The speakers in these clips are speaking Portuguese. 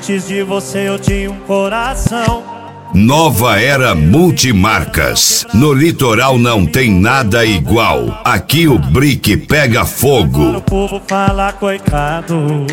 Antes de você eu tinha um coração. Nova Era Multimarcas. No litoral não tem nada igual. Aqui o brick pega fogo. O povo fala coitado,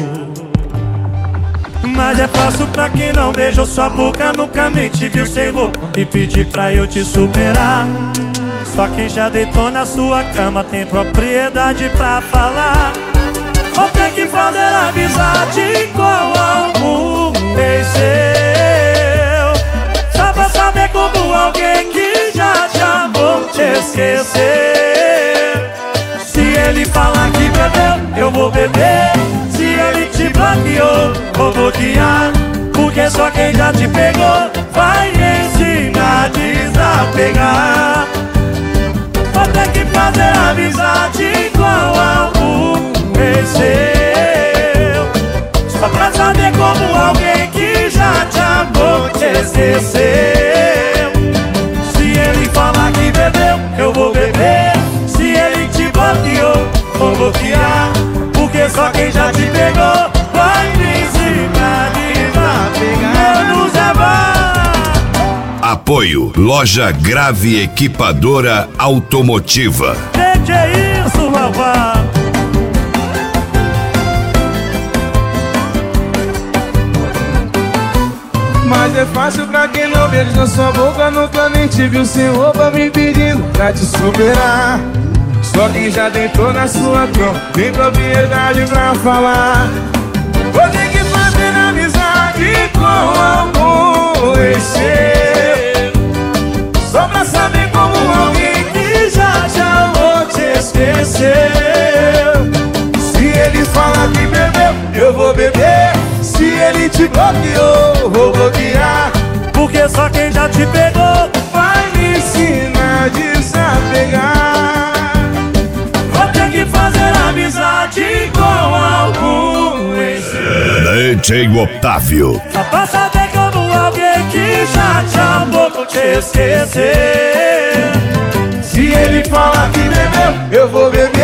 mas é fácil pra quem não beijou sua boca, nunca nem te viu sem roupa e pedir pra eu te superar. Só quem já deitou na sua cama tem propriedade pra falar. Vou ter que fazer amizade com algum ex seu, só pra saber como alguém que já te amou te esquecer. Se ele falar que bebeu, eu vou beber. Se ele te bloqueou, vou bloquear. Porque só quem já te pegou vai ensinar a desapegar. Vou ter que fazer amizade com algum ex seu, só pra saber como alguém que já te amou te esqueceu. Se ele falar que bebeu, eu vou beber. Se ele te bloqueou, vou bloquear. Porque só quem já te pegou vai me ensinar a desapegar. Menos é bom. Apoio Loja Grave Equipadora Automotiva. Que é isso, rapaz? Mas é fácil pra quem não beija na sua boca, nunca nem te viu sem roupa, me pedindo pra te superar. Só quem já deitou na sua cama tem propriedade pra falar. Vou ter que fazer amizade com algum ex seu, só pra saber como alguém que já te amou te esqueceu. Se ele falar que bebeu, eu vou beber. Se ele te bloqueou, vou bloquear. Porque só quem já te pegou vai me ensinar a desapegar. vou ter que fazer amizade com algum ex seu, DJ Otávio. só pra saber como alguém que já te amou te esquecer. Se ele falar que bebeu, eu vou beber.